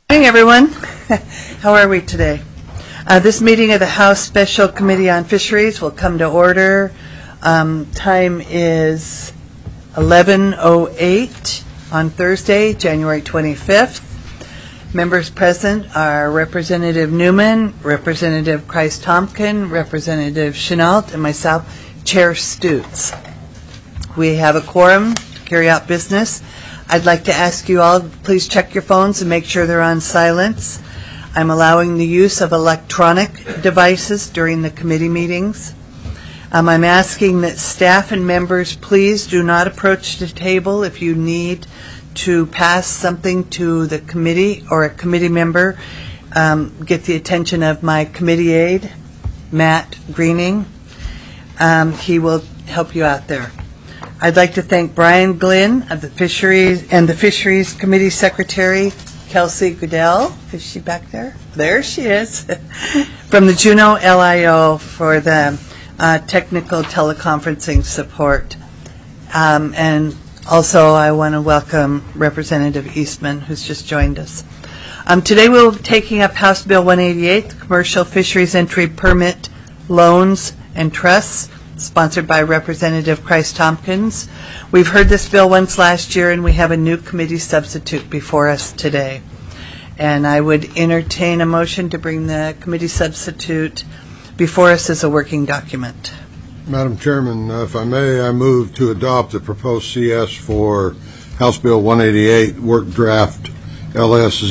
Good morning, everyone. How are we today? This meeting of the House Special Committee on Fisheries will come to order. Time is 11:08 on Thursday, January 25th. Members present are Representative Newman, Representative Christ-Tompkin, Representative Chenault, and myself, Chair Stutes. We have a quorum to carry out business. I'd like to ask you all, please check your phones and make sure they're on silence. I'm allowing the use of electronic devices during the committee meetings. I'm asking that staff and members please do not approach the table if you need to pass something to the committee or a committee member. Get the attention of my committee aide, Matt Greening. He will help you out there. I'd like to thank Brian Glynn of the Fisheries and the Fisheries Committee Secretary, Kelsey Goodell. Is she back there? There she is. From the Juneau LIO for the technical teleconferencing support. And also I want to welcome Representative Eastman, who's just joined us. Today we'll be taking up House Bill 188, Commercial Fisheries Entry Permit Loans and Trusts, sponsored by Representative Christ-Tompkins. We've heard this bill once last year, and we have a new committee substitute before us today. And I would entertain a motion to bring the committee substitute before us as a working document. Madam Chairman, if I may, I move to adopt the proposed CS for House Bill 188, Work Draft LS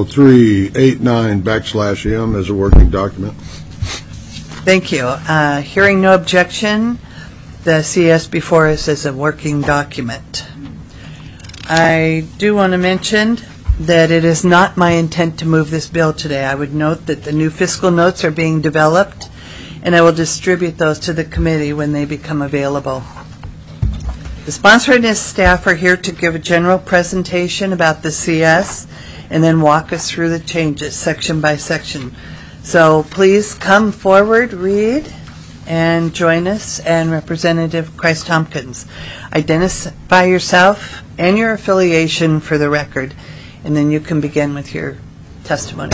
0389/M as a working document. Thank you. Hearing no objection, the CS before us is a working document. I do want to mention that it is not my intent to move this bill today. I would note that the new fiscal notes are being developed, and I will distribute those to the committee when they become available. The sponsor and his staff are here to give a general presentation about the CS and then walk us through the changes section by section. So please come forward, read, and join us, and Representative Christ-Tompkins. Identify yourself and your affiliation for the record, and then you can begin with your testimony.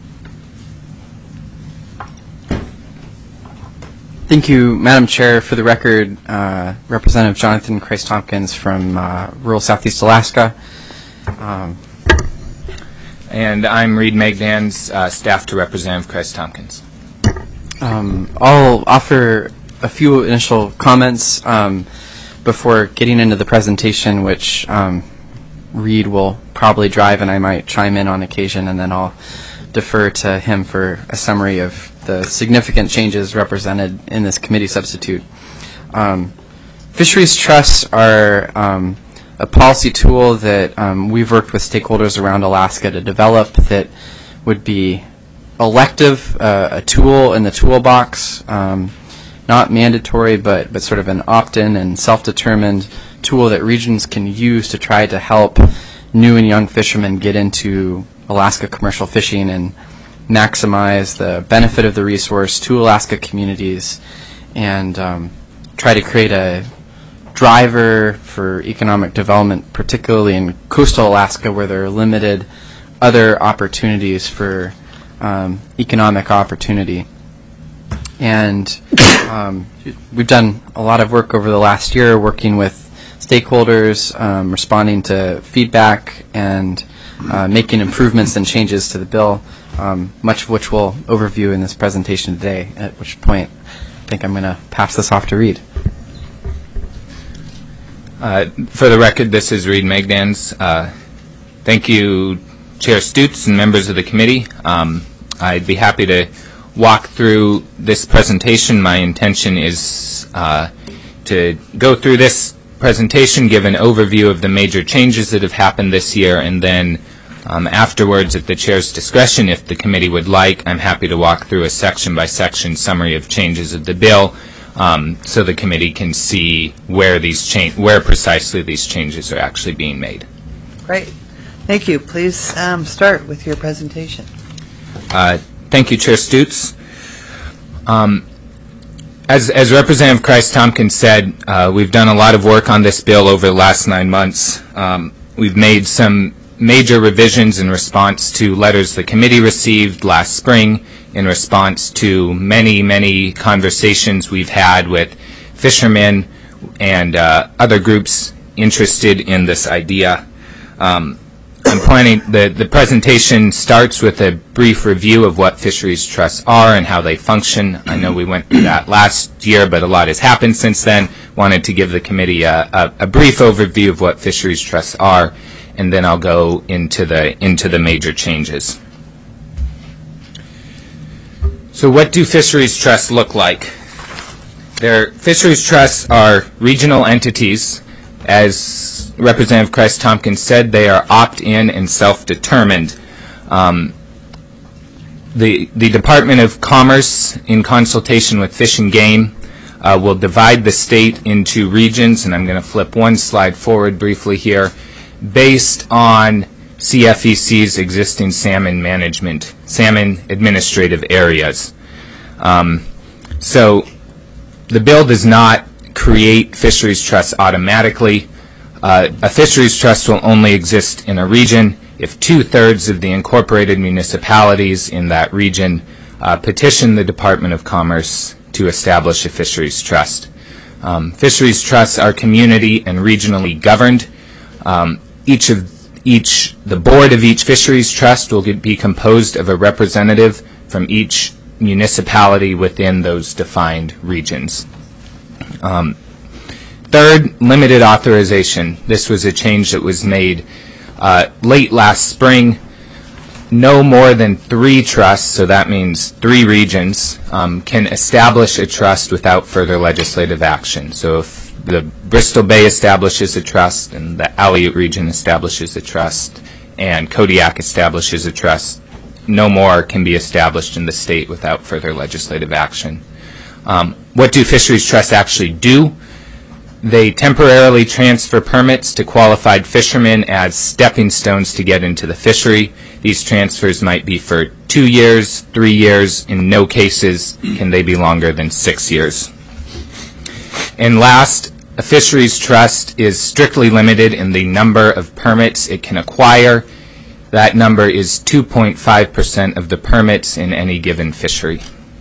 Thank you, Madam Chair. For the record, Representative Jonathan Christ-Tompkins from rural Southeast Alaska. And I'm Reed Magdan's staff to Representative Christ-Tompkins. I'll offer a few initial comments before getting into the presentation, which Reed will probably drive, and I might chime in on occasion, and then I'll defer to him for a summary of the significant changes represented in this committee substitute. Fisheries trusts are a policy tool that we've worked with stakeholders around Alaska to develop that would be elective, a tool in the toolbox, not mandatory, but sort of an opt-in and self-determined tool that regions can use to try to help new and young fishermen get into Alaska commercial fishing and maximize the benefit of the resource to Alaska communities and try to create a driver for economic development, particularly in coastal Alaska, where there are limited other opportunities for economic opportunity. And we've done a lot of work over the last year working with stakeholders, responding to feedback, and making improvements and changes to the bill, much of which we'll overview in this presentation today, at which point I think I'm going to pass this off to Reed. For the record, this is Reed Magdan's. Thank you, Chair Stutes and members of the committee. I'd be happy to walk through this presentation. My intention is to go through this presentation, give an overview of the major changes that have happened this year, and then afterwards, at the Chair's discretion, if the committee would like, I'm happy to walk through a section-by-section summary of changes of the bill, so the committee can see where precisely these changes are actually being made. Great. Thank you. Please start with your presentation. Thank you, Chair Stutes. As Representative Christ-Tompkins said, we've done a lot of work on this bill over the last 9 months. We've made some major revisions in response to letters the committee received last spring, in response to many, many conversations we've had with fishermen and other groups interested in this idea. I'm planning, the presentation starts with a brief review of what fisheries trusts are and how they function. I know we went through that last year, but a lot has happened since then. Wanted to give the committee a brief overview of what fisheries trusts are, and then I'll go into the major changes. So what do fisheries trusts look like? Fisheries trusts are regional entities. As Representative Christ-Tompkins said, they are opt-in and self-determined. The Department of Commerce, in consultation with Fish and Game, will divide the state into regions, and I'm going to flip one slide forward briefly here, based on CFEC's existing salmon administrative areas. So the bill does not create fisheries trusts automatically. A fisheries trust will only exist in a region if 2/3 of the incorporated municipalities in that region petition the Department of Commerce to establish a fisheries trust. Fisheries trusts are community and regionally governed. The board of each fisheries trust will be composed of a representative from each municipality within those defined regions. Third, limited authorization. This was a change that was made late last spring. No more than 3 trusts, so that means 3 regions, can establish a trust without further legislative action. So if the Bristol Bay establishes a trust and the Aleut region establishes a trust and Kodiak establishes a trust, no more can be established in the state without further legislative action. What do fisheries trusts actually do? They temporarily transfer permits to qualified fishermen as stepping stones to get into the fishery. These transfers might be for 2 years, 3 years. In no cases can they be longer than 6 years. And last, a fisheries trust is strictly limited in the number of permits it can acquire. That number is 2.5% of the permits in any given fishery.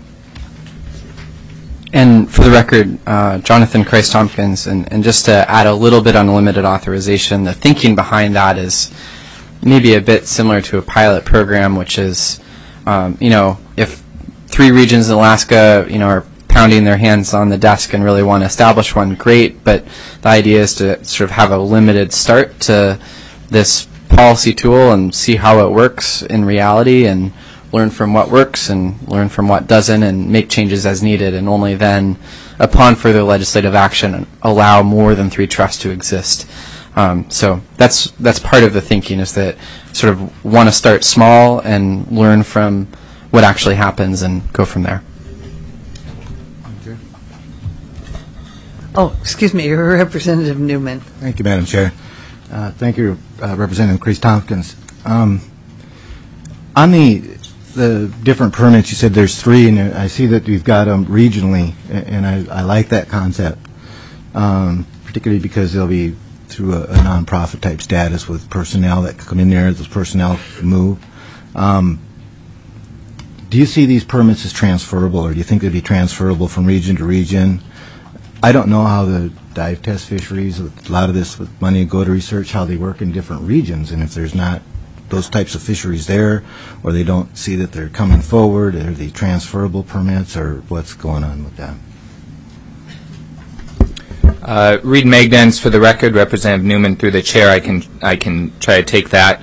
And for the record, Jonathan Christ-Tompkins, and just to add a little bit on limited authorization, the thinking behind that is maybe a bit similar to a pilot program, which is, if 3 regions in Alaska, are pounding their hands on the desk and really want to establish one, great, but the idea is to sort of have a limited start to this policy tool and see how it works in reality and learn from what works and learn from what doesn't and make changes as needed, and only then, upon further legislative action, allow more than 3 trusts to exist. So that's part of the thinking, is that sort of want to start small and learn from what actually happens and go from there. Oh, excuse me, Representative Newman. Thank you, Madam Chair. Thank you, Representative Christ-Tompkins. On the different permits, you said there's 3, and I see that we've got them regionally, and I like that concept, particularly because they'll be through a nonprofit type status with personnel that come in there, those personnel move. Do you see these permits as transferable, or do you think they'd be transferable from region to region? I don't know how the dive test fisheries, with a lot of this with money go to research, how they work in different regions, and if there's not those types of fisheries there, or they don't see that they're coming forward, are they transferable permits, or what's going on with that? Reed Magdans, for the record. Representative Newman, through the chair, I can try to take that.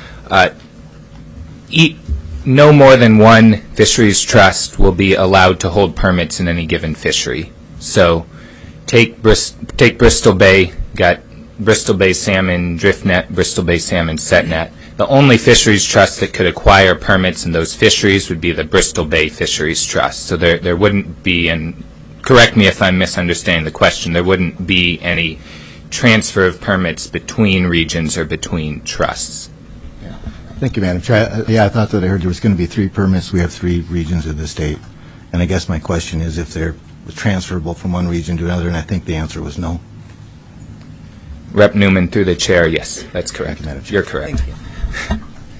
No more than 1 fisheries trust will be allowed to hold permits in any given fishery. So take Bristol Bay, got Bristol Bay salmon drift net, Bristol Bay salmon set net. The only fisheries trust that could acquire permits in those fisheries would be the Bristol Bay Fisheries Trust. So there wouldn't be, and correct me if I'm misunderstanding the question, there wouldn't be any transfer of permits between regions or between trusts. Yeah. Thank you, Madam Chair. I thought that I heard there was going to be 3 permits. We have 3 regions of the state. And I guess my question is if they're transferable from one region to another, and I think the answer was no. Rep. Newman, through the chair, yes, that's correct. Madam Chair. You're correct. Thank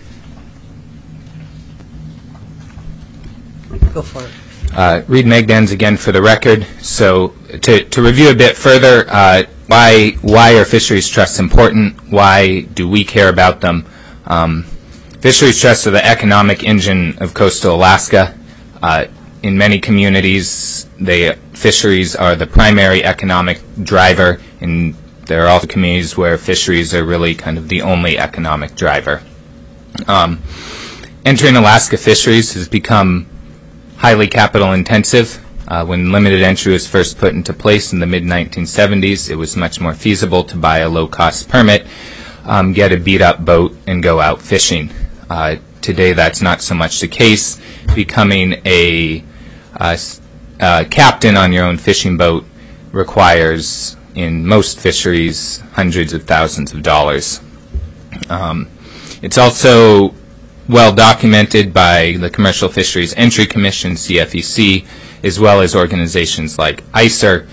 you. Go for it. Reed Megdans again for the record. So to review a bit further, why are fisheries trusts important? Why do we care about them? Fisheries trusts are the economic engine of coastal Alaska. In many communities, fisheries are the primary economic driver, and there are also communities where fisheries are really kind of the only economic driver. Entering Alaska fisheries has become highly capital intensive. When limited entry was first put into place in the mid-1970s, it was much more feasible to buy a low-cost permit, get a beat-up boat, and go out fishing. Today, that's not so much the case. Becoming a captain on your own fishing boat requires, in most fisheries, hundreds of thousands of dollars. It's also well documented by the Commercial Fisheries Entry Commission, CFEC, as well as organizations like ICER,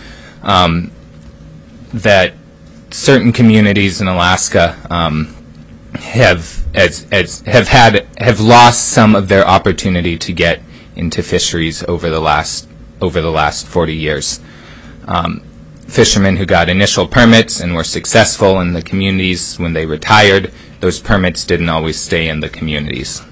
that certain communities in Alaska have lost some of their opportunity to get into fisheries over the last 40 years. Fishermen who got initial permits and were successful in the communities, when they retired, those permits didn't always stay in the communities.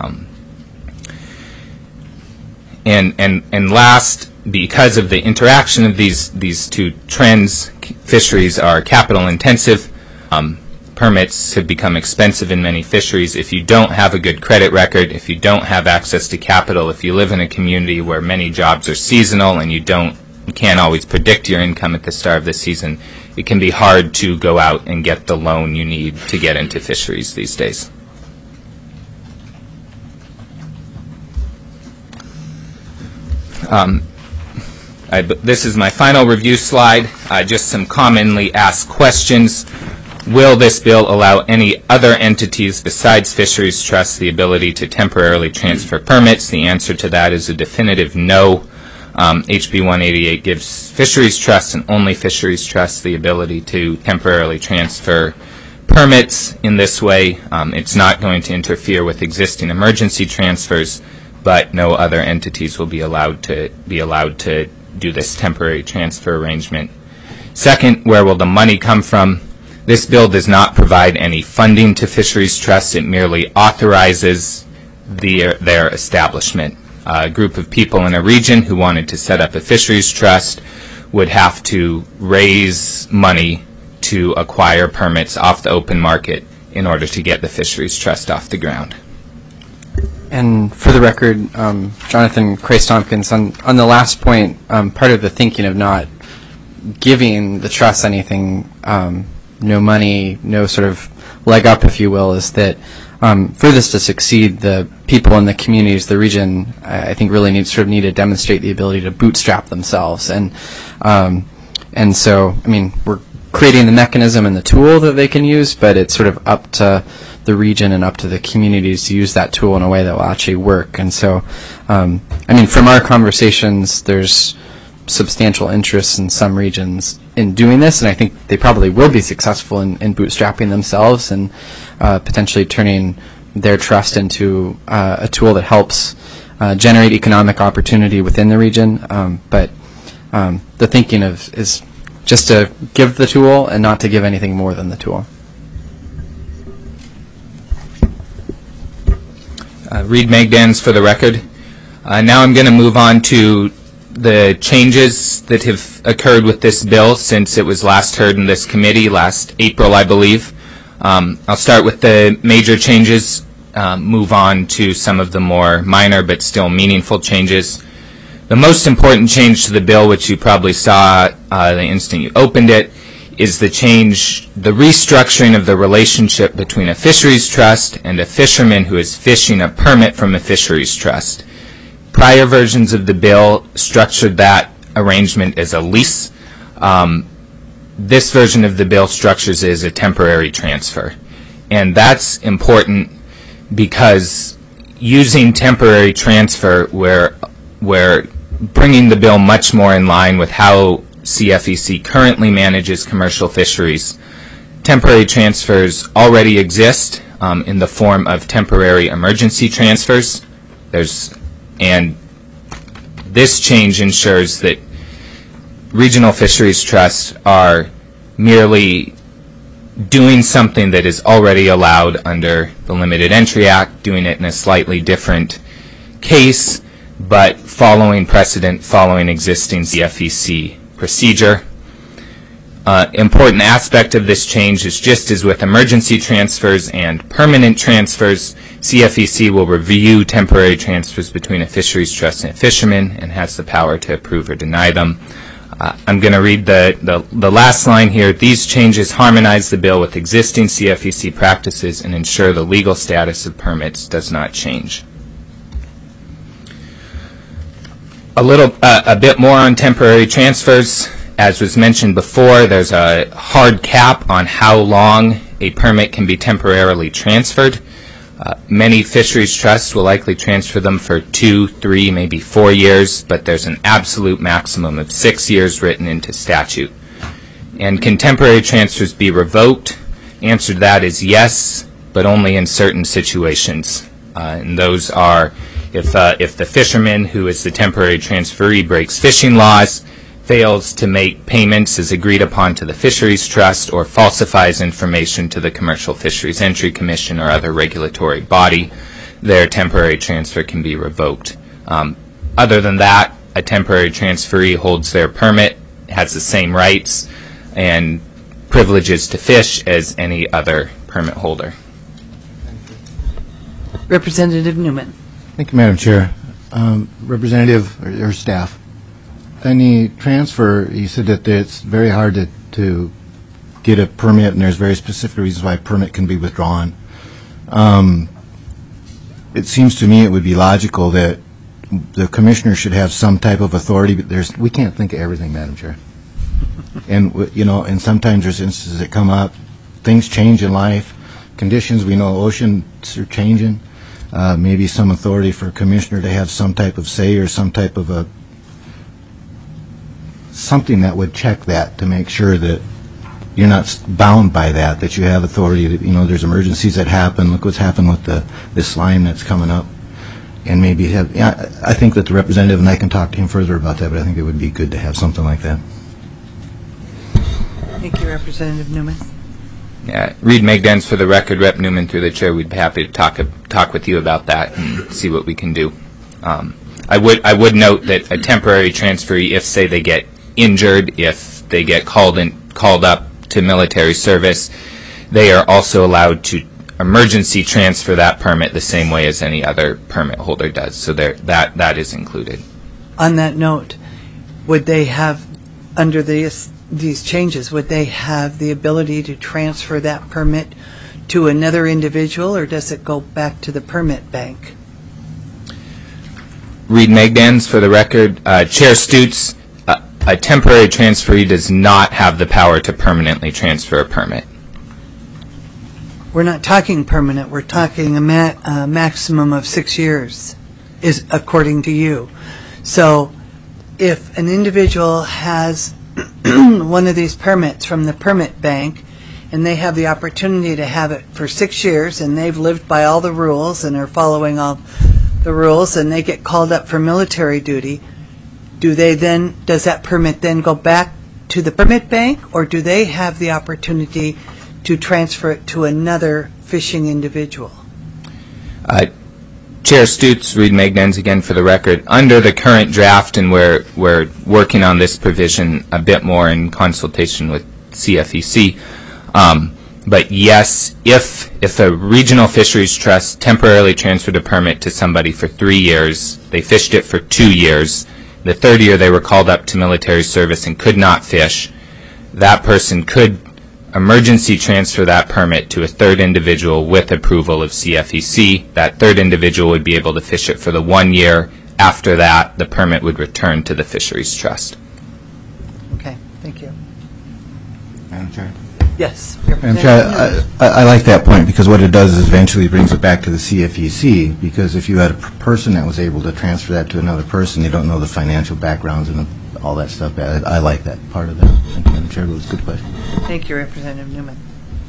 And last, because of the interaction of these two trends, fisheries are capital intensive. Permits have become expensive in many fisheries. If you don't have a good credit record, if you don't have access to capital, if you live in a community where many jobs are seasonal and you can't always predict your income at the start of the season, it can be hard to go out and get the loan you need to get into fisheries these days. This is my final review slide. Just some commonly asked questions. Will this bill allow any other entities besides fisheries trusts the ability to temporarily transfer permits? The answer to that is a definitive no. HB 188 gives fisheries trusts and only fisheries trusts the ability to temporarily transfer permits in this way. It's not going to interfere with existing emergency transfers, but no other entities will be allowed to do this temporary transfer arrangement. Second, where will the money come from? This bill does not provide any funding to fisheries trusts. It merely authorizes their establishment. A group of people in a region who wanted to set up a fisheries trust would have to raise money to acquire permits off the open market in order to get the fisheries trust off the ground. And for the record, Jonathan Crace-Tompkins, on the last point, part of the thinking of not giving the trust anything, no money, no sort of leg up, if you will, is that for this to succeed, the people in the communities, the region, I think really need to demonstrate the ability to bootstrap themselves. And so, I mean, we're creating the mechanism and the tool that they can use, but it's sort of up to the region and up to the communities to use that tool in a way that will actually work. And so, I mean, from our conversations, there's substantial interest in some regions in doing this, and I think they probably will be successful in bootstrapping themselves and potentially turning their trust into a tool that helps generate economic opportunity within the region. But the thinking is just to give the tool and not to give anything more than the tool. Reed Megdans for the record. Now I'm going to move on to the changes that have occurred with this bill since it was last heard in this committee last April, I believe. I'll start with the major changes, move on to some of the more minor but still meaningful changes. The most important change to the bill, which you probably saw the instant you opened it, is the restructuring of the relationship between a fisheries trust and a fisherman who is fishing a permit from a fisheries trust. Prior versions of the bill structured that arrangement as a lease. This version of the bill structures it as a temporary transfer. And that's important because using temporary transfer, we're bringing the bill much more in line with how CFEC currently manages commercial fisheries. temporary transfers already exist in the form of temporary emergency transfers. And this change ensures that regional fisheries trusts are merely doing something that is already allowed under the Limited Entry Act, doing it in a slightly different case, but following precedent, following existing CFEC procedure. Important aspect of this change is, just as with emergency transfers and permanent transfers, CFEC will review temporary transfers between a fisheries trust and a fisherman and has the power to approve or deny them. I'm going to read the last line here. These changes harmonize the bill with existing CFEC practices and ensure the legal status of permits does not change. A bit more on temporary transfers. As was mentioned before, there's a hard cap on how long a permit can be temporarily transferred. Many fisheries trusts will likely transfer them for 2, 3, maybe 4 years, but there's an absolute maximum of 6 years written into statute. And can temporary transfers be revoked? Answer to that is yes, but only in certain situations. And those are if the fisherman, who is the temporary transferee, breaks fishing laws, fails to make payments as agreed upon to the Fisheries Trust, or falsifies information to the Commercial Fisheries Entry Commission or other regulatory body, their temporary transfer can be revoked. Other than that, a temporary transferee holds their permit, has the same rights and privileges to fish as any other permit holder. Representative Newman. Thank you, Madam Chair. Representative or staff, any transfer, you said that it's very hard to get a permit, and there's very specific reasons why a permit can be withdrawn. It seems to me it would be logical that the commissioner should have some type of authority, but we can't think of everything, Madam Chair. And and sometimes there's instances that come up, things change in life, conditions, we know oceans are changing. Maybe some authority for a commissioner to have some type of say or some type of something that would check that to make sure that you're not bound by that you have authority to, there's emergencies that happen. Look what's happened with this slime that's coming up. And maybe I think that the representative, and I can talk to him further about that, but I think it would be good to have something like that. Thank you, Representative Newman. Yeah, Reed Megdens, for the record. Rep Newman, through the chair, we'd be happy to talk with you about that and see what we can do. I would note that a temporary transferee, if say they get injured, if they get called up to military service, they are also allowed to emergency transfer that permit the same way as any other permit holder does. So that is included. On that note, would they have, under these changes, would they have the ability to transfer that permit to another individual, or does it go back to the permit bank? Reed Megdens, for the record. Chair Stutes, a temporary transferee does not have the power to permanently transfer a permit. We're not talking permanent. We're talking a maximum of 6 years, is according to you. So if an individual has one of these permits from the permit bank and they have the opportunity to have it for 6 years and they've lived by all the rules and are following all the rules and they get called up for military duty, does that permit then go back to the permit bank, or do they have the opportunity to transfer it to another fishing individual? Chair Stutes, Reed Megdens again for the record. Under the current draft, and we're working on this provision a bit more in consultation with CFEC, but yes, if a regional fisheries trust temporarily transferred a permit to somebody for 3 years, they fished it for 2 years, the third year they were called up to military service and could not fish, that person could emergency transfer that permit to a third individual with approval of CFEC. That third individual would be able to fish it for the 1 year. After that, the permit would return to the Fisheries Trust. Okay, thank you. Madam Chair. Yes. Madam Chair, I like that point, because what it does is eventually brings it back to the CFEC, because if you had a person that was able to transfer that to another person, they don't know the financial backgrounds and all that stuff. I like that part of that. Thank you, Madam Chair. It was a good question. Thank you, Representative Newman.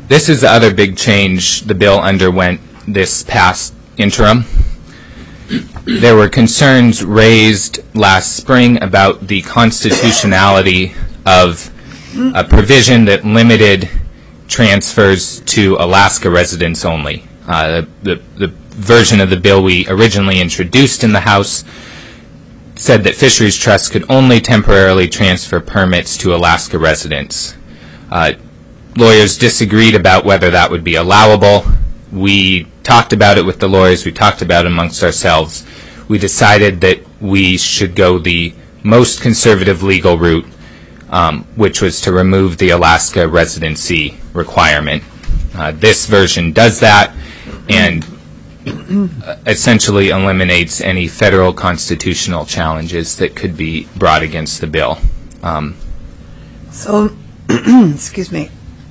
This is the other big change the bill underwent this past interim. There were concerns raised last spring about the constitutionality of a provision that limited transfers to Alaska residents only. The version of the bill we originally introduced in the House said that fisheries trusts could only temporarily transfer permits to Alaska residents. Lawyers disagreed about whether that would be allowable. We talked about it with the lawyers. We talked about it amongst ourselves. We decided that we should go the most conservative legal route, which was to remove the Alaska residency requirement. This version does that and essentially eliminates any federal constitutional challenges that could be brought against the bill. So, excuse me.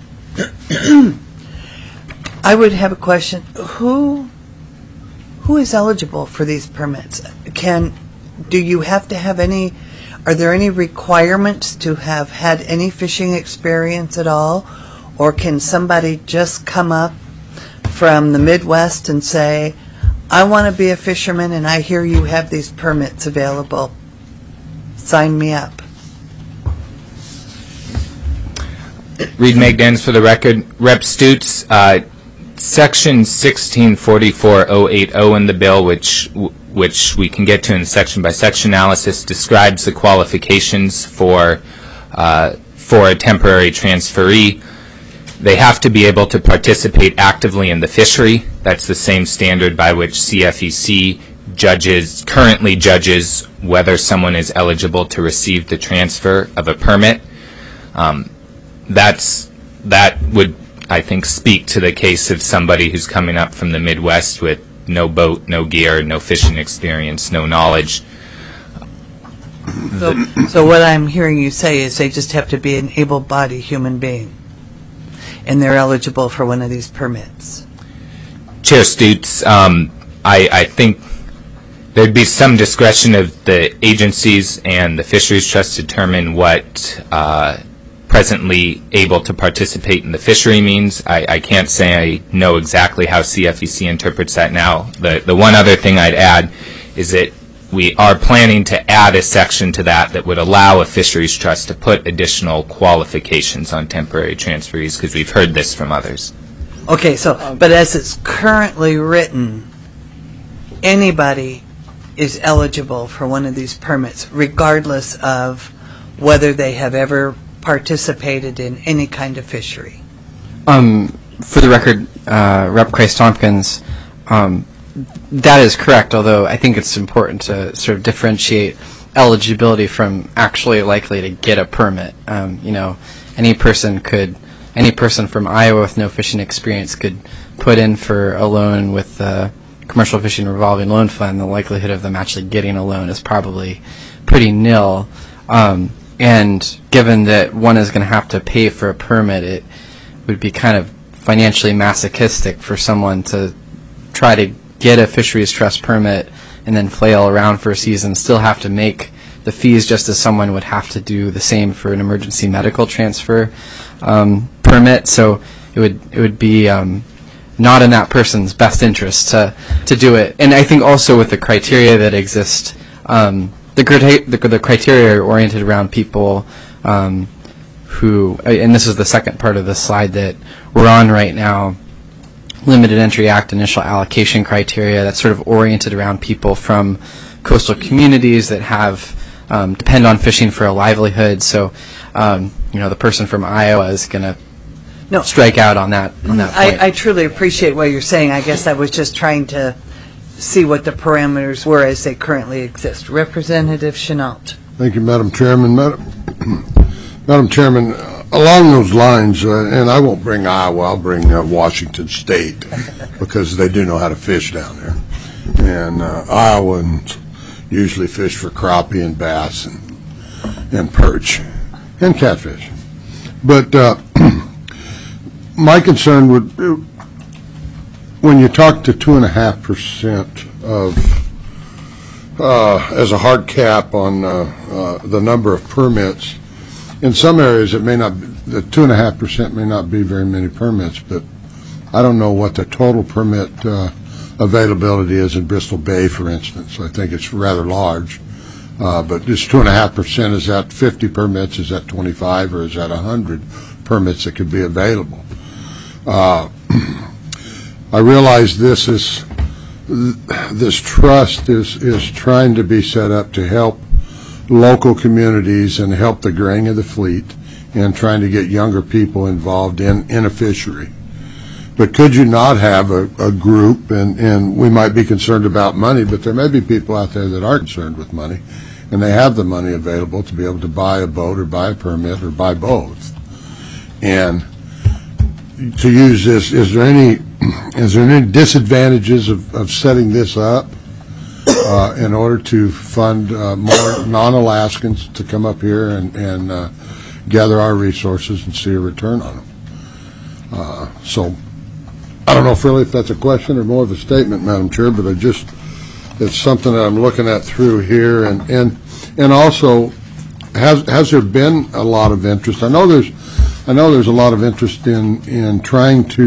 I would have a question. Who is eligible for these permits? Do you have to have any, are there any requirements to have had any fishing experience at all? Or can somebody just come up from the Midwest and say, I want to be a fisherman and I hear you have these permits available. Sign me up. Reed Megdans for the record. Rep. Stutz, Section 1644080 in the bill, which we can get to in section-by-section analysis, describes the qualifications for a temporary transferee. They have to be able to participate actively in the fishery. That's the same standard by which CFEC currently judges whether someone is eligible to receive the transfer of a permit. That would, I think, speak to the case of somebody who's coming up from the Midwest with no boat, no gear, no fishing experience, no knowledge. So what I'm hearing you say is they just have to be an able-bodied human being, and they're eligible for one of these permits. Chair Stutz, I think there'd be some discretion of the agencies and the Fisheries Trust to determine what presently able to participate in the fishery means. I can't say I know exactly how CFEC interprets that now. The one other thing I'd add is that we are planning to add a section to that would allow a fisheries trust to put additional qualifications on temporary transferees, because we've heard this from others. Okay, so, but as it's currently written, anybody is eligible for one of these permits, regardless of whether they have ever participated in any kind of fishery. For the record, Rep. Christ-Tompkins, that is correct, although I think it's important to sort of differentiate eligibility from actually likely to get a permit. Any person from Iowa with no fishing experience could put in for a loan with the Commercial Fishing Revolving Loan Fund. The likelihood of them actually getting a loan is probably pretty nil. And given that one is going to have to pay for a permit, it would be kind of financially masochistic for someone to try to get a fisheries trust permit and then flail around for a season, still have to make the fees just as someone would have to do the same for an emergency medical transfer permit. So it would be not in that person's best interest to do it. And I think also with the criteria that exist, the criteria are oriented around people who, and this is the second part of the slide that we're on right now, Limited Entry Act initial allocation criteria, that's sort of oriented around people from coastal communities that have depend on fishing for a livelihood. So, the person from Iowa is going to strike out on that point. I truly appreciate what you're saying. I guess I was just trying to see what the parameters were as they currently exist. Representative Chenault. Thank you, Madam Chairman. Madam Chairman, along those lines, and I won't bring Iowa, I'll bring Washington State, because they do know how to fish down there. And Iowans usually fish for crappie and bass and perch and catfish. But my concern would, when you talk to 2.5% of as a hard cap on the number of permits, in some areas it may not the 2.5% may not be very many permits, but I don't know what the total permit availability is in Bristol Bay, for instance. I think it's rather large. But just 2.5%, is that 50 permits, is that 25, or is that 100 permits that could be available? I realize this trust is trying to be set up to help local communities and help the graying of the fleet and trying to get younger people involved in a fishery. But could you not have a group, and we might be concerned about money, but there may be people out there that aren't concerned with money, and they have the money available to be able to buy a boat or buy a permit or buy both. And to use this, is there any disadvantages of setting this up in order to fund more non-Alaskans to come up here and gather our resources and see a return on them? So I don't know really if that's a question or more of a statement, Madam Chair, but it's something that I'm looking at through here, and also has there been a lot of interest? I know there's a lot of interest in trying to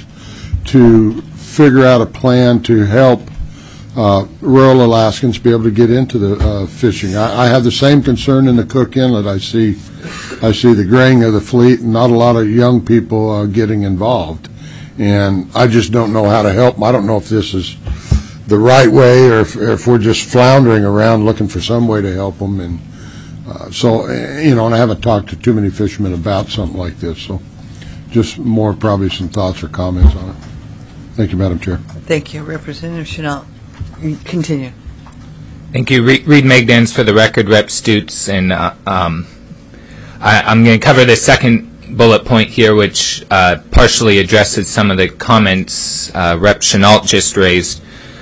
figure out a plan to help rural Alaskans be able to get into the fishing. I have the same concern in the Cook Inlet. I see the graying of the fleet and not a lot of young people getting involved. And I just don't know how to help them. I don't know if this is the right way or if we're just floundering around looking for some way to help them. And so, and I haven't talked to too many fishermen about something like this. So just more probably some thoughts or comments on it. Thank you, Madam Chair. Thank you. Representative Chenault. Continue. Thank you. Reed Megdans for the record, Rep. Stutes. And I'm going to cover the second bullet point here, which partially addresses some of the comments Rep. Chenault just raised.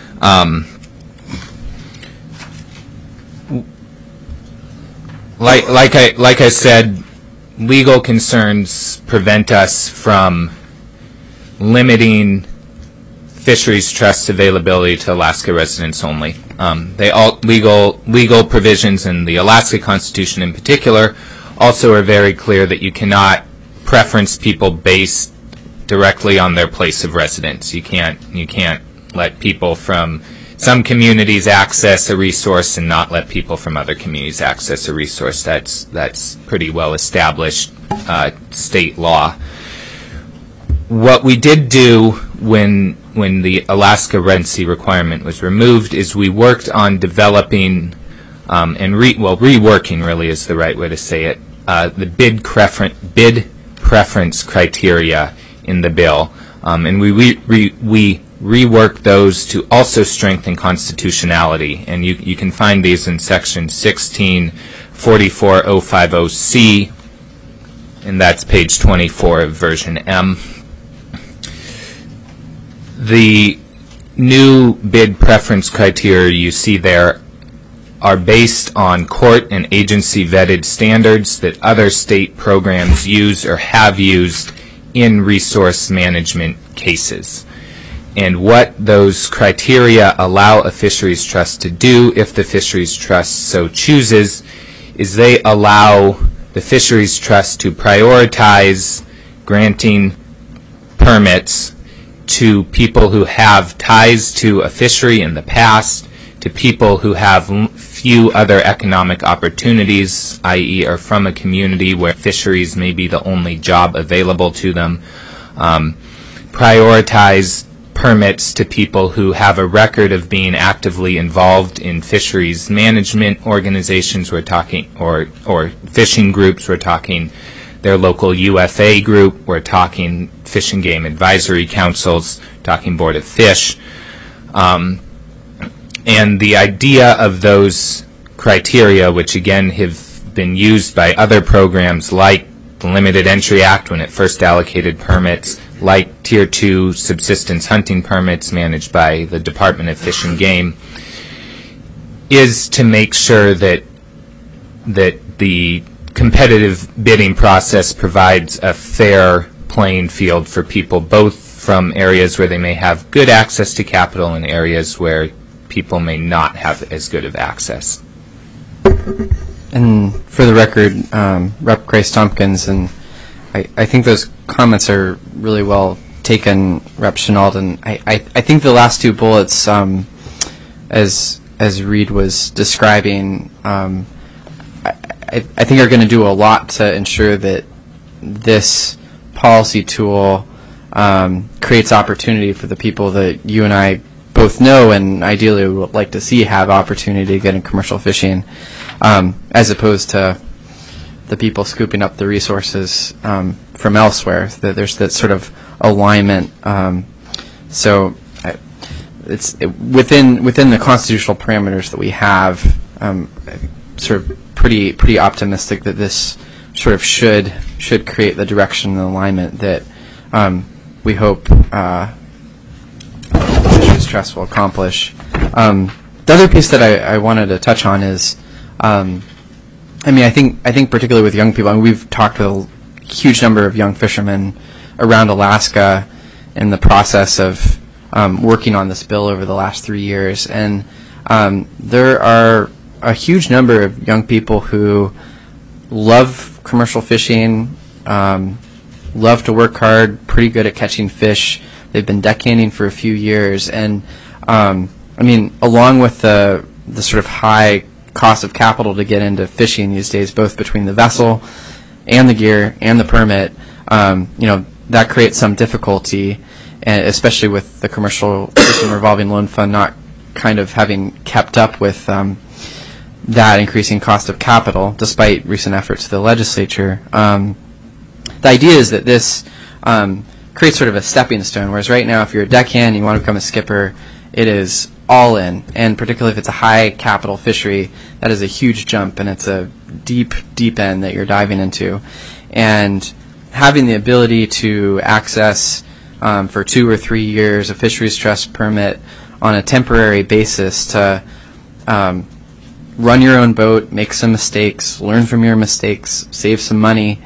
Like I said, legal concerns prevent us from limiting fisheries trust availability to Alaska residents only. Legal provisions in the Alaska Constitution in particular also are very clear that you cannot preference people based directly on their place of residence. You can't let people from some communities access a resource and not let people from other communities access a resource. That's pretty well established state law. What we did do when the Alaska Red Sea requirement was removed is we worked on developing and reworking really is the right way to say it, the bid preference criteria in the bill, and we reworked those to also strengthen constitutionality, and you can find these in section 1644050C, and that's page 24 of version M. The new bid preference criteria you see there are based on court and agency vetted standards that other state programs use or have used in resource management cases. And what those criteria allow a fisheries trust to do, if the fisheries trust so chooses, is they allow the fisheries trust to prioritize granting permits to people who have ties to a fishery in the past, to people who have few other economic opportunities, i.e. are from a community where fisheries may be the only job available to them, prioritize permits to people who have a record of being actively involved in fisheries management organizations, we're talking, or fishing groups, we're talking their local UFA group, we're talking Fish and Game Advisory Councils, talking Board of Fish. And the idea of those criteria, which again have been used by other programs like the Limited Entry Act when it first allocated permits, like Tier 2 subsistence hunting permits managed by the Department of Fish and Game, is to make sure that the competitive bidding process provides a fair playing field for people, both from areas where they may have good access to capital and areas where people may not have as good of access. And for the record, Rep. Grace Tompkins and I think those comments are really well taken, Rep. Chenault, and I think the last two bullets, as Reed was describing, I think are going to do a lot to ensure that this policy tool creates opportunity for the people that you and I both know and ideally would like to see have opportunity to get in commercial fishing, as opposed to the people scooping up the resources from elsewhere. That there's that sort of alignment. So it's within the constitutional parameters that we have. Sort of pretty optimistic that this sort of should create the direction and alignment that we hope Fisheries Trust will accomplish. The other piece that I wanted to touch on is, I think particularly with young people, we've talked with a huge number of young fishermen around Alaska in the process of working on this bill over the last 3 years, and there are a huge number of young people who love commercial fishing, love to work hard, pretty good at catching fish. They've been deckhanding for a few years, and along with the sort of high cost of capital to get into fishing these days, both between the vessel and the gear and the permit, that creates some difficulty, and especially with the Commercial Fishing Revolving Loan Fund not kind of having kept up with that increasing cost of capital, despite recent efforts of the legislature. The idea is that this creates sort of a stepping stone, whereas right now, if you're a deckhand and you want to become a skipper, it is all in, and particularly if it's a high capital fishery, that is a huge jump, and it's a deep end that you're diving into. And having the ability to access for 2 or 3 years a fisheries trust permit on a temporary basis to run your own boat, make some mistakes, learn from your mistakes, save some money,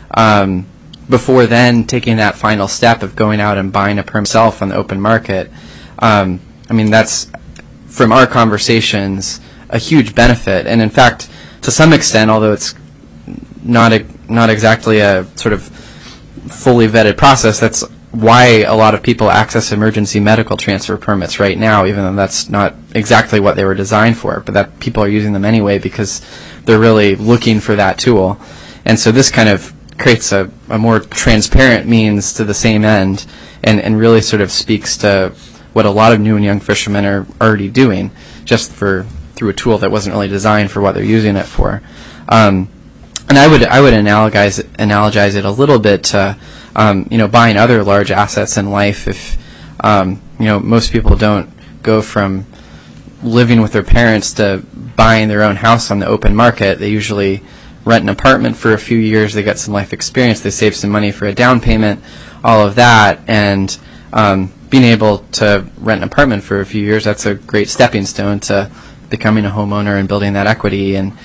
before then taking that final step of going out and buying a permit yourself on the open market. That's, from our conversations, a huge benefit. And in fact, to some extent, although it's not exactly a sort of fully vetted process, that's why a lot of people access emergency medical transfer permits right now, even though that's not exactly what they were designed for, but that people are using them anyway because they're really looking for that tool. And so this kind of creates a more transparent means to the same end, and really sort of speaks to what a lot of new and young fishermen are already doing, just through a tool that wasn't really designed for what they're using it for. And I would analogize it a little bit to buying other large assets in life. If most people don't go from living with their parents to buying their own house on the open market, they usually rent an apartment for a few years, they get some life experience, they save some money for a down payment, all of that, and being able to rent an apartment for a few years, that's a great stepping stone to becoming a homeowner and building that equity. And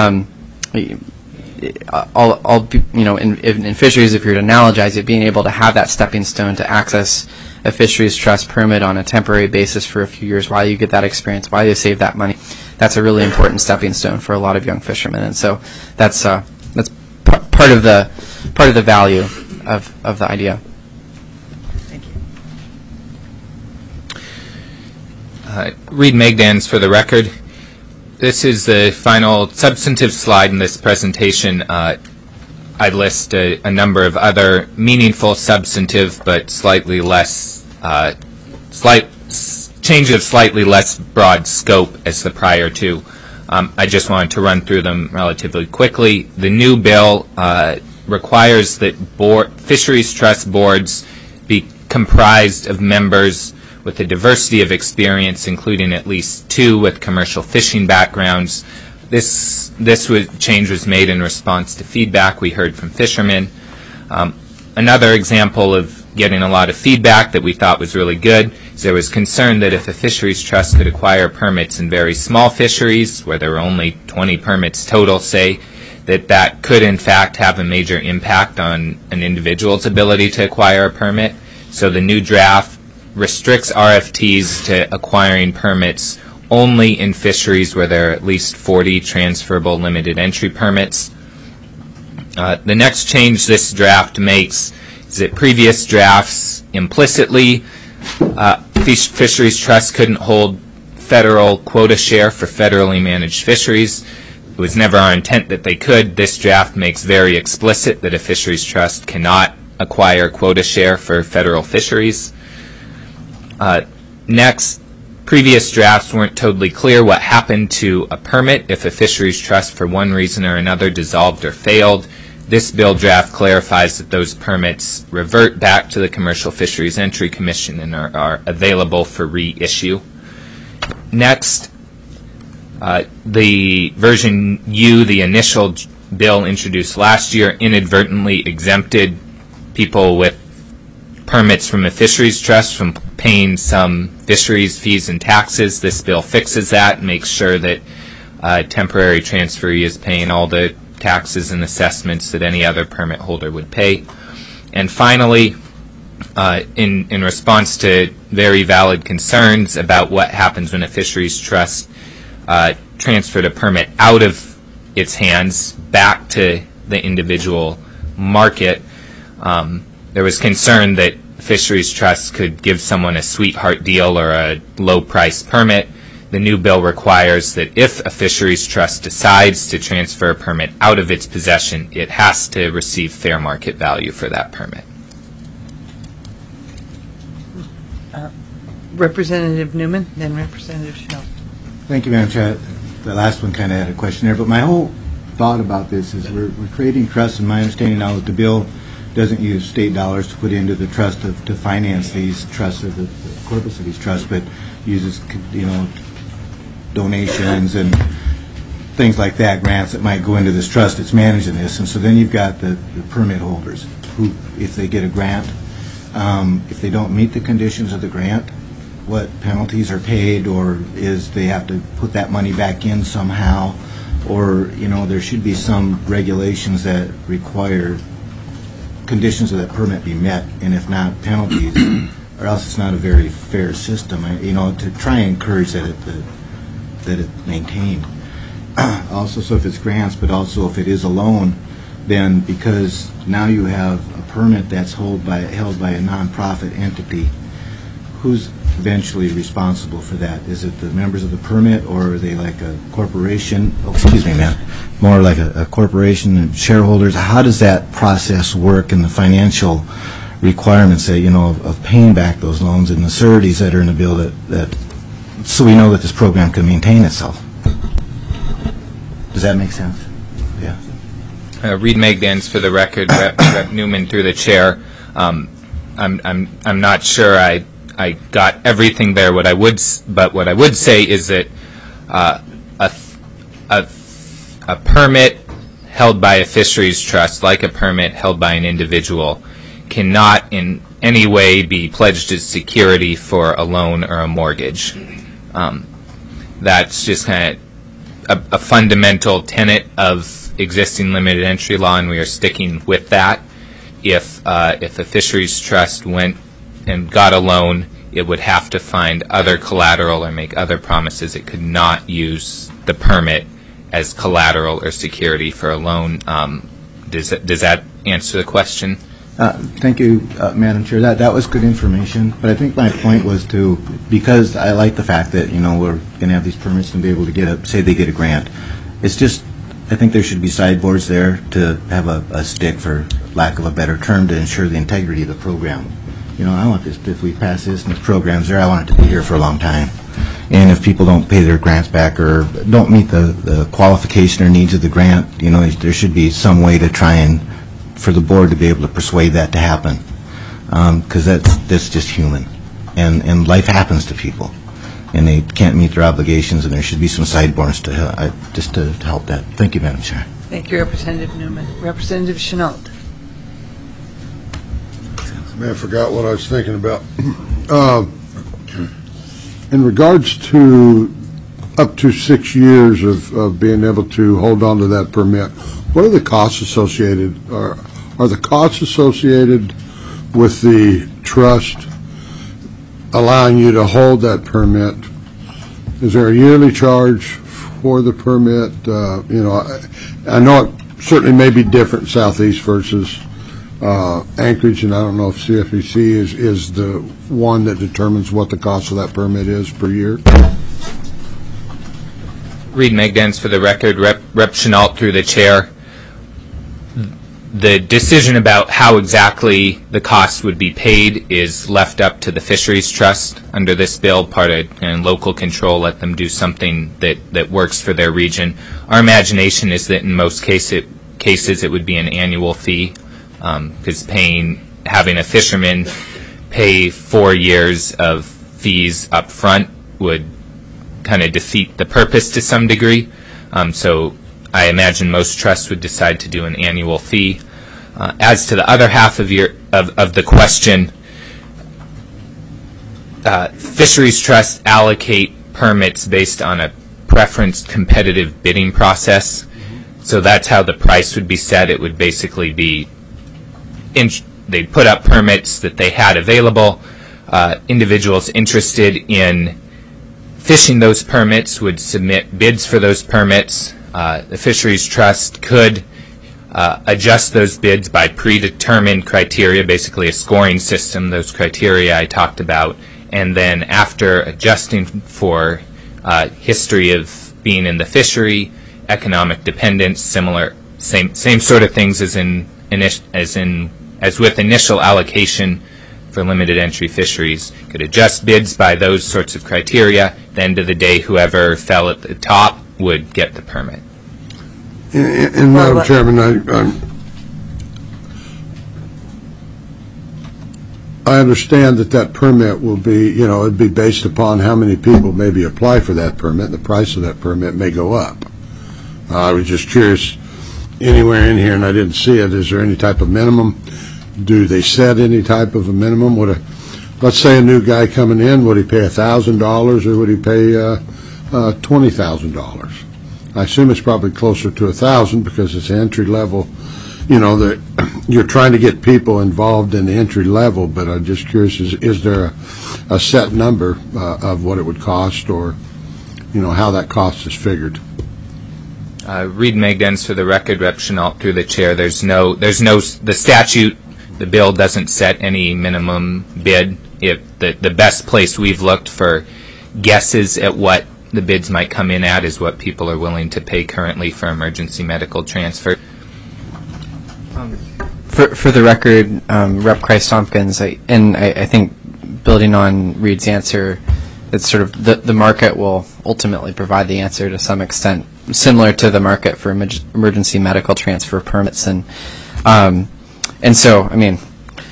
in fisheries, if you were to analogize it, being able to have that stepping stone to access a fisheries trust permit on a temporary basis for a few years while you get that experience, while you save that money, that's a really important stepping stone for a lot of young fishermen. And so that's part of the value of the idea. Thank you. Reed Megdans for the record. This is the final substantive slide in this presentation. I list a number of other meaningful, substantive, but slightly less, change of slightly less broad scope as the prior two. I just wanted to run through them relatively quickly. The new bill requires that fisheries trust boards be comprised of members with a diversity of experience, including at least 2 with commercial fishing backgrounds. This change was made in response to feedback we heard from fishermen. Another example of getting a lot of feedback that we thought was really good is there was concern that if a fisheries trust could acquire permits in very small fisheries, where there were only 20 permits total, say, that could in fact have a major impact on an individual's ability to acquire a permit. So the new draft restricts RFTs to acquiring permits only in fisheries where there are at least 40 transferable limited entry permits. The next change this draft makes is that previous drafts implicitly, fisheries trusts couldn't hold federal quota share for federally managed fisheries. It was never our intent that they could. This draft makes very explicit that a fisheries trust cannot acquire quota share for federal fisheries. Next, previous drafts weren't totally clear what happened to a permit if a fisheries trust for one reason or another dissolved or failed. This bill draft clarifies that those permits revert back to the Commercial Fisheries Entry Commission and are available for reissue. Next, the version U, the initial bill introduced last year, inadvertently exempted people with permits from a fisheries trust from paying some fisheries fees and taxes. This bill fixes that and makes sure that temporary transferee is paying all the taxes and assessments that any other permit holder would pay. And finally, in response to very valid concerns about what happens when a fisheries trust transferred a permit out of its hands back to the individual market, there was concern that fisheries trusts could give someone a sweetheart deal or a low-price permit. The new bill requires that if a fisheries trust decides to transfer a permit out of its possession, it has to receive fair market value for that permit. Representative Newman, then Representative Chanel. Thank you, Madam Chair. The last one kind of had a question there, but my whole thought about this is we're creating trusts, and my understanding now that the bill doesn't use state dollars to put into the trust to finance these trusts or the corpus of these trusts, but uses, donations and things like that, grants that might go into this trust that's managing this. And so then you've got the permit holders who, if they get a grant, if they don't meet the conditions of the grant, what penalties are paid, or is they have to put that money back in somehow, or there should be some regulations that require conditions of that permit be met, and if not, penalties, or else it's not a very fair system. To try and encourage that it maintained. Also, so if it's grants, but also if it is a loan, then because now you have a permit that's held by a nonprofit entity, who's eventually responsible for that? Is it the members of the permit, or are they like a corporation? Oh, excuse me, ma'am. More like a corporation and shareholders? How does that process work, and the financial requirements that, of paying back those loans and the sureties that are in the bill that so we know that this program can maintain itself? Does that make sense? Yeah. Reed Magdans for the record, Rep. Newman through the chair. I'm not sure I got everything there. What I would say is that a permit held by a fisheries trust, like a permit held by an individual, cannot in any way be pledged as security for a loan or a mortgage. That's just kind of a fundamental tenet of existing limited entry law, and we are sticking with that. If a fisheries trust went and got a loan, it would have to find other collateral or make other promises. It could not use the permit as collateral or security for a loan. Does that answer the question? Thank you, Madam Chair. That was good information, but I think my point was because I like the fact that we're going to have these permits and be able to say they get a grant. It's just, I think there should be sideboards there to have a stick, for lack of a better term, to ensure the integrity of the program. I want this, if we pass this and this program's there, I want it to be here for a long time. And if people don't pay their grants back or don't meet the qualification or needs of the grant, there should be some way to try and for the board to be able to persuade that to happen, because that's just human, and life happens to people, and they can't meet their obligations, and there should be some sideboards to help that. Thank you, Madam Chair. Thank you, Representative Newman. Representative Chenault. I forgot what I was thinking about. In regards to up to 6 years of being able to hold on to that permit, what are the costs associated? Are the costs associated with the trust allowing you to hold that permit? Is there a yearly charge for the permit? I know certainly may be different southeast versus Anchorage, and I don't know if CFEC is the one that determines what the cost of that permit is per year. Reed Megdens for the record, Rep Chenault through the chair. The decision about how exactly the cost would be paid is left up to the Fisheries Trust under this bill, part of local control, let them do something that works for their region. Our imagination is that in most cases it would be an annual fee, because having a fisherman pay 4 years of fees up front would kind of defeat the purpose to some degree. So I imagine most trusts would decide to do an annual fee. As to the other half of the question, Fisheries Trusts allocate permits based on a preference competitive bidding process. So that's how the price would be set. It would basically be they'd put up permits that they had available. Individuals interested in fishing those permits would submit bids for those permits. The Fisheries Trust could adjust those bids by predetermined criteria, basically a scoring system, those criteria I talked about, and then after adjusting for history of being in the fishery, economic dependence, same sort of things as with initial allocation for limited entry fisheries, could adjust bids by those sorts of criteria. At the end of the day, whoever fell at the top would get the permit. And Madam Chairman, I understand that permit will be, it'd be based upon how many people maybe apply for that permit. The price of that permit may go up. I was just curious, anywhere in here, and I didn't see it, is there any type of minimum? Do they set any type of a minimum? Let's say a new guy coming in, would he pay $1,000 or would he pay $20,000? I assume it's probably closer to $1,000 because it's entry level. You're trying to get people involved in the entry level, but I'm just curious, is there a set number of what it would cost, or how that cost is figured? Reed Megdens for the record, Rep Chenault through the chair. The statute, the bill doesn't set any minimum bid. The best place we've looked for guesses at what the bids might come in at is what people are willing to pay currently for emergency medical transfer. For the record, Rep. Christ-Tompkins, I think building on Reed's answer, it's sort of the market will ultimately provide the answer to some extent, similar to the market for emergency medical transfer permits, and so I mean,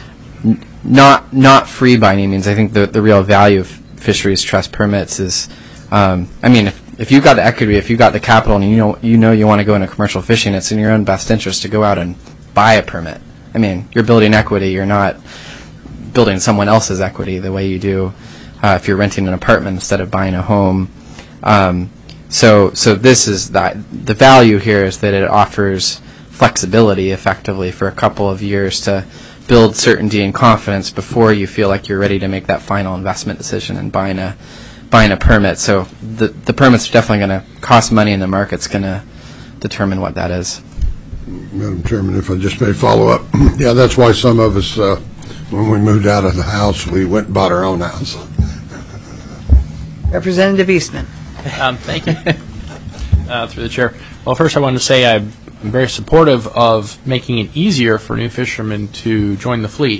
not free by any means. I think the real value of Fisheries Trust permits is, if you've got the equity, if you've got the capital, and you want to go into commercial fishing, it's in your own best interest to go out and buy a permit. I mean, you're building equity. You're not building someone else's equity the way you do if you're renting an apartment instead of buying a home. So this is the value here is that it offers flexibility effectively for a couple of years to build certainty and confidence before you feel like you're ready to make that final investment decision and buying a permit. So the permit's definitely going to cost money, and the market's going to determine what that is. Madam Chairman, if I just may follow up. Yeah, that's why some of us, when we moved out of the house, we went and bought our own house. Representative Eastman. Thank you. Through the chair. Well, first I wanted to say I'm very supportive of making it easier for new fishermen to join the fleet.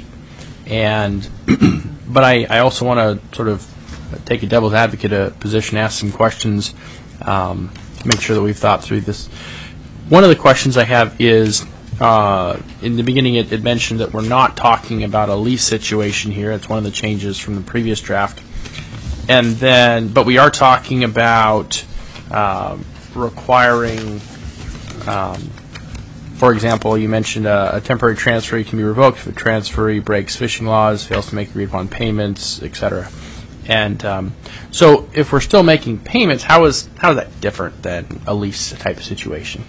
But I also want to sort of take a devil's advocate position, ask some questions, make sure that we've thought through this. One of the questions I have is, in the beginning it mentioned that we're not talking about a lease situation here. It's one of the changes from the previous draft. But we are talking about requiring, for example, you mentioned a temporary transferee can be revoked if a transferee breaks fishing laws, fails to make agreed upon payments, etc. And so if we're still making payments, how is that different than a lease type of situation?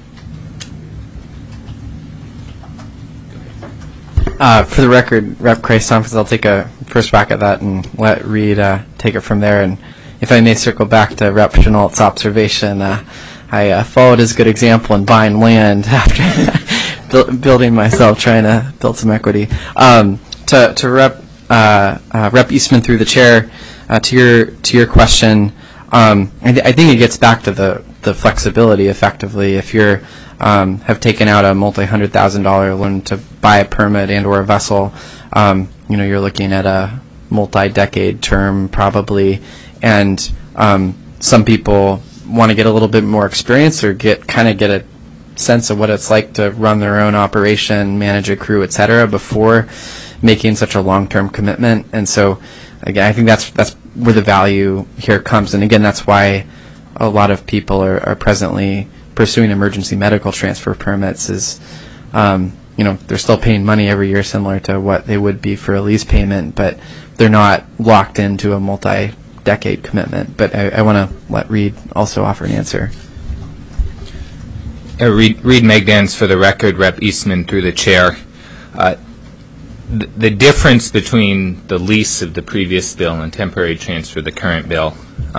For the record, Rep. Christ-Tompkins, I'll take a first back at that and let Reed take it from there. And if I may circle back to Rep. Chenault's observation, I followed his good example in buying land after building myself, trying to build some equity. To Rep Eastman through the chair, to your question, I think it gets back to the flexibility. Effectively, if you're have taken out a multi-$100,000 loan to buy a permit and/or a vessel, you're looking at a multi-decade term probably, and some people want to get a little bit more experience or get a sense of what it's like to run their own operation, manage a crew, et cetera, before making such a long-term commitment. And so, again, I think that's where the value here comes. And again, that's why a lot of people are presently pursuing emergency medical transfer permits. Is they're still paying money every year, similar to what they would be for a lease payment, but they're not locked into a multi-decade commitment. But I want to let Reed also offer an answer. Reed Megdans, for the record, Rep Eastman through the chair. The difference between the lease of the previous bill and temporary transfer of the current bill,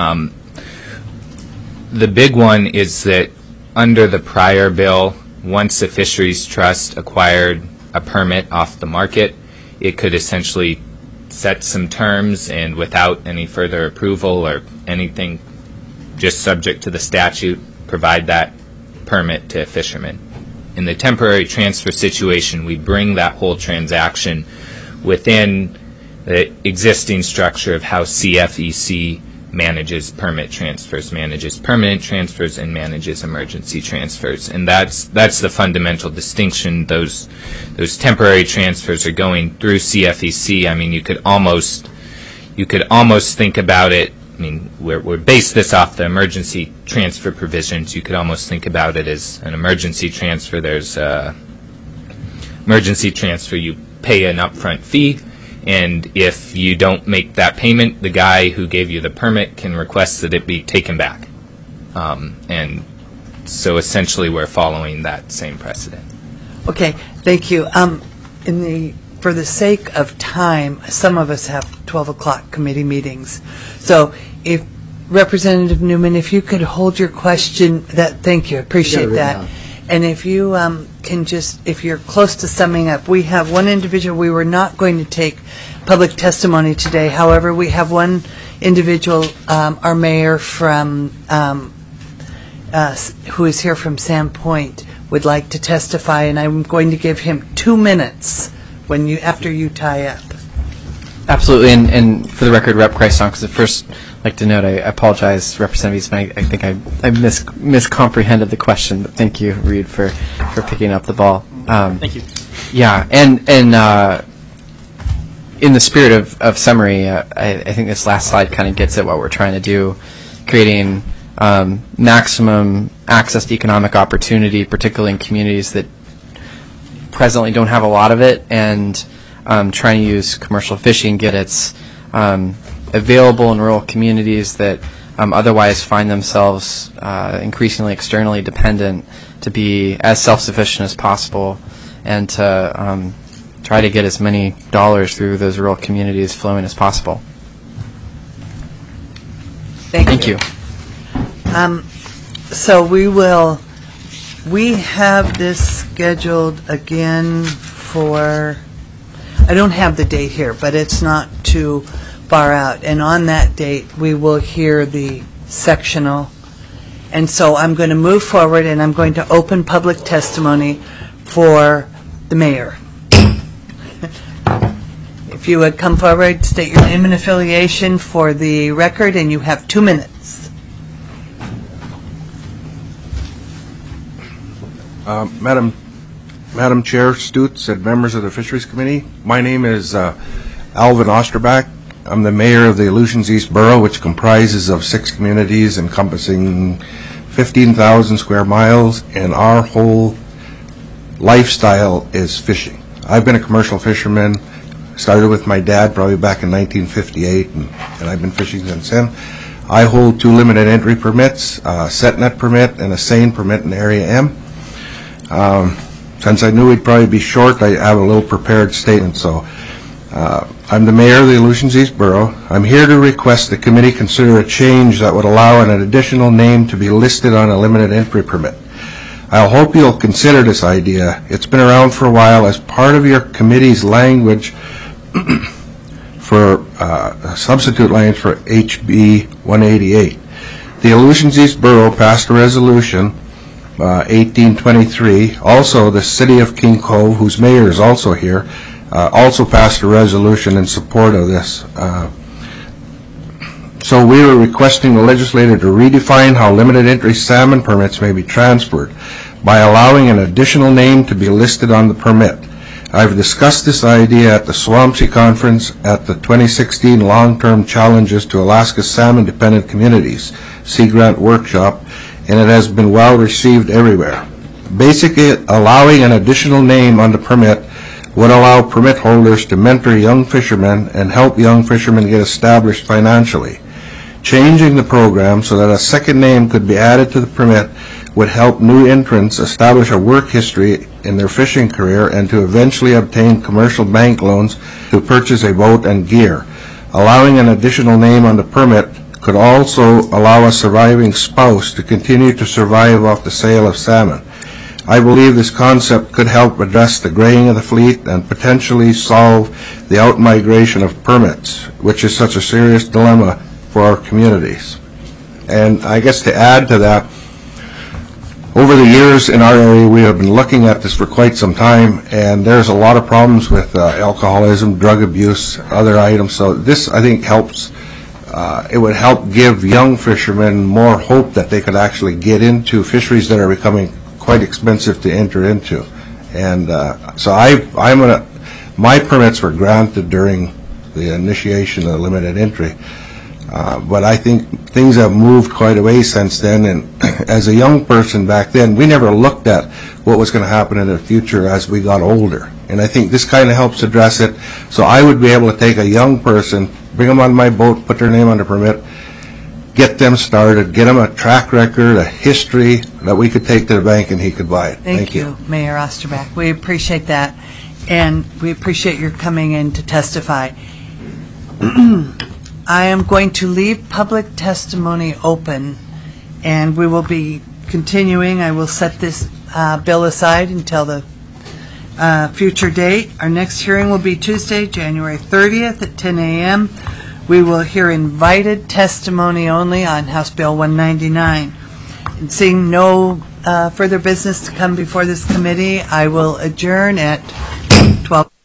the big one is that under the prior bill, once a fisheries trust acquired a permit off the market, it could essentially set some terms and without any further approval or anything, just subject to the statute, provide that permit to a fisherman. In the temporary transfer situation, we bring that whole transaction within the existing structure of how CFEC manages permit transfers, manages permanent transfers, and manages emergency transfers. And that's the fundamental distinction. Those temporary transfers are going through CFEC. I mean, you could almost think about it. I mean, we're based this off the emergency transfer provisions. You could almost think about it as an emergency transfer. There's emergency transfer. You pay an upfront fee, and if you don't make that payment, the guy who gave you the permit can request that it be taken back. And so essentially we're following that same precedent. Okay, thank you. For the sake of time, some of us have 12 o'clock committee meetings. So if Representative Newman, if you could hold your question, thank you, appreciate that. And if you can just, if you're close to summing up, we have one individual. We were not going to take public testimony today. However, we have one individual, our mayor from, who is here from Sandpoint, would like to testify, and I'm going to give him 2 minutes after you tie up. Absolutely, and for the record, Rep. Christon, because at first I'd like to note, I apologize, Representative Eastman, I think I miscomprehended the question, but thank you, Reed, for picking up the ball. Thank you. Yeah, and in the spirit of summary, I think this last slide kind of gets at what we're trying to do, creating maximum access to economic opportunity, particularly in communities that presently don't have a lot of it, and trying to use commercial fishing, get its available in rural communities that otherwise find themselves increasingly externally dependent, to be as self-sufficient as possible, and to try to get as many dollars through those rural communities flowing as possible. Thank you. So we have this scheduled again for, I don't have the date here, but it's not too far out. And on that date, we will hear the sectional. And so I'm going to move forward, and I'm going to open public testimony for the mayor. If you would come forward, state your name and affiliation for the record, and you have 2 minutes. Madam Chair Stutz and members of the Fisheries Committee, my name is Alvin Osterbach. I'm the mayor of the Aleutians East Borough, which comprises of 6 communities encompassing 15,000 square miles, and our whole lifestyle is fishing. I've been a commercial fisherman, started with my dad probably back in 1958, and I've been fishing since then. I hold 2 limited entry permits, a set net permit and a seine permit in Area M. Since I knew we'd probably be short, I have a little prepared statement. So I'm the mayor of the Aleutians East Borough. I'm here to request the committee consider a change that would allow an additional name to be listed on a limited entry permit. I hope you'll consider this idea. It's been around for a while as part of your committee's language for substitute language for HB 188. The Aleutians East Borough passed a resolution 1823. Also, the city of King Cove, whose mayor is also here, also passed a resolution in support of this. So we were requesting the legislature to redefine how limited entry salmon permits may be transferred by allowing an additional name to be listed on the permit. I've discussed this idea at the SWAMSI conference at the 2016 Long-Term Challenges to Alaska's Salmon-Dependent Communities Sea Grant Workshop, and it has been well received everywhere. Basically, allowing an additional name on the permit would allow permit holders to mentor young fishermen and help young fishermen get established financially. Changing the program so that a second name could be added to the permit would help new entrants establish a work history in their fishing career and to eventually obtain commercial bank loans to purchase a boat and gear. Allowing an additional name on the permit could also allow a surviving spouse to continue to survive off the sale of salmon. I believe this concept could help address the graying of the fleet and potentially solve the outmigration of permits, which is such a serious dilemma for our communities. And I guess to add to that, over the years in our area, we have been looking at this for quite some time, and there's a lot of problems with alcoholism, drug abuse, other items. So this, I think, helps. It would help give young fishermen more hope that they could actually get into fisheries that are becoming quite expensive to enter into. And so my permits were granted during the initiation of the limited entry. But I think things have moved quite a way since then, and as a young person back then, we never looked at what was going to happen in the future as we got older. And I think this kind of helps address it. So I would be able to take a young person, bring them on my boat, put their name on the permit, get them started, get them a track record, a history that we could take to the bank and he could buy it. Thank you, Mayor Osterbeck. We appreciate that, and we appreciate your coming in to testify. I am going to leave public testimony open, and we will be continuing. I will set this bill aside until the future date. Our next hearing will be Tuesday, January 30th at 10 a.m. We will hear invited testimony only on House Bill 199. And seeing no further business to come before this committee, I will adjourn at 12.